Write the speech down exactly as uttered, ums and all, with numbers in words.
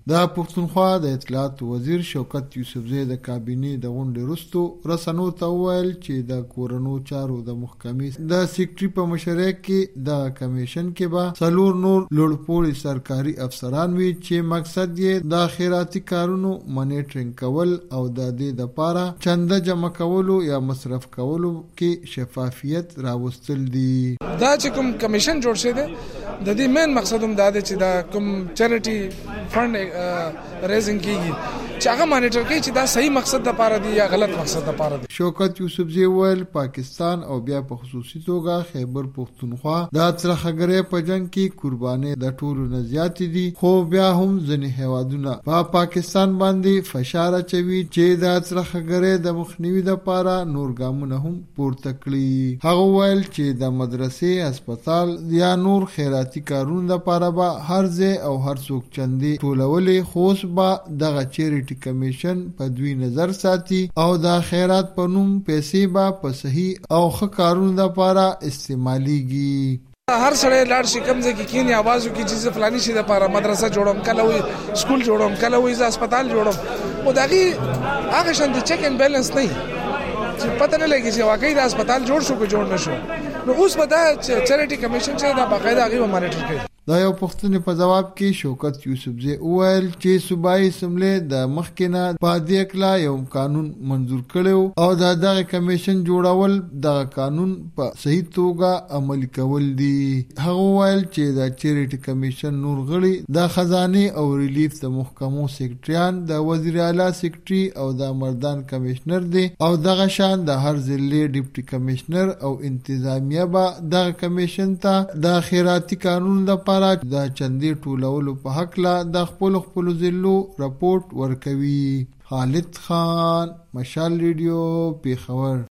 د پښتونخوا د اطلاعات وزیر شوکت یوسفزی د کابینې د غونډې وروسته رسنیو ته وویل چې د کورنیو چارو د محکمې د سیکرټري په مشرۍ کې د کمیشن کې به څلور نور لوړپوړي سرکاري افسران وي چې مقصد یې د خیراتي کارونو منیټرینګ کول او د دې لپاره چنده جمع کولو یا مصرف کولو کې شفافیت راوستل دي. دا چې کوم کمیشن جوړ شوی دی د دې مین مقصد هم دا دی چې دا کوم چریټي فند ریزینګ کیږي چې هغه مانیټر کوي چې دا صحیح مقصد لپاره دی یا غلط مقصد لپاره دی. شوکت یوسفزی ویل پاکستان او بیا په خصوصي توګه خیبر پښتونخوا د څرخګرې په جنگ کې قرباني د ټولو نه زیات دي، خو بیا هم ځینې هیوادونه په پا پاکستان باندې فشار اچوي چې د څرخګرې د مخنیوي لپاره نور ګامونه هم پورته کړي. هغه ویل چې د مدرسې، هسپتال یا نور خیراتي کارونو لپاره به هر ځای او هر څوک چندي ټولولې، خو اوس به دغه چیرټي کمیشن په دوی نظر ساتي او د خیرات په نوم پیسې به په صحیح او ښه کارونو لپاره استعمالیږي. هر سړی لاړ شي کوم ځای کې کینی आवाज وکړي چې فلاني شي لپاره مدرسه جوړوم، کله وي سکول جوړوم، کله وي هسپتال جوړوم. او دغه هغه شان د چیک اینڈ بیلنس نه چې پته نه لګي چې واقعي د هسپتال جوړ شو که جوړ نشو. نو اوس به دا چریټي کمیشن چې دا باقاعده هغه مانیټر کوي. دا یو پوښتنې په جواب کې شوکت یوسفزی وویل چې صوبایي اسمبلی د مخکې نه په دې کلا یو قانون منظور کړو او دا دغه کمیشن جوړول د قانون په صحیح توګه عملي کول دي. هغه وویل چې د چریټي کمیشن نور غړي د خزانه او ریلیف د محکمو سیکرټریان، د وزیر اعلی سیکرټري او د مردان کمشنر دي او دغه شان د هر ضلع ډیپټي کمشنر او انتظامیه به دغه کمیشن ته د خیراتي قانون د د چندې ټولولو په حق لا د خپل خپل ضلعو رپورټ ورکوي. خالد خان، مشال ریډیو، پیښور.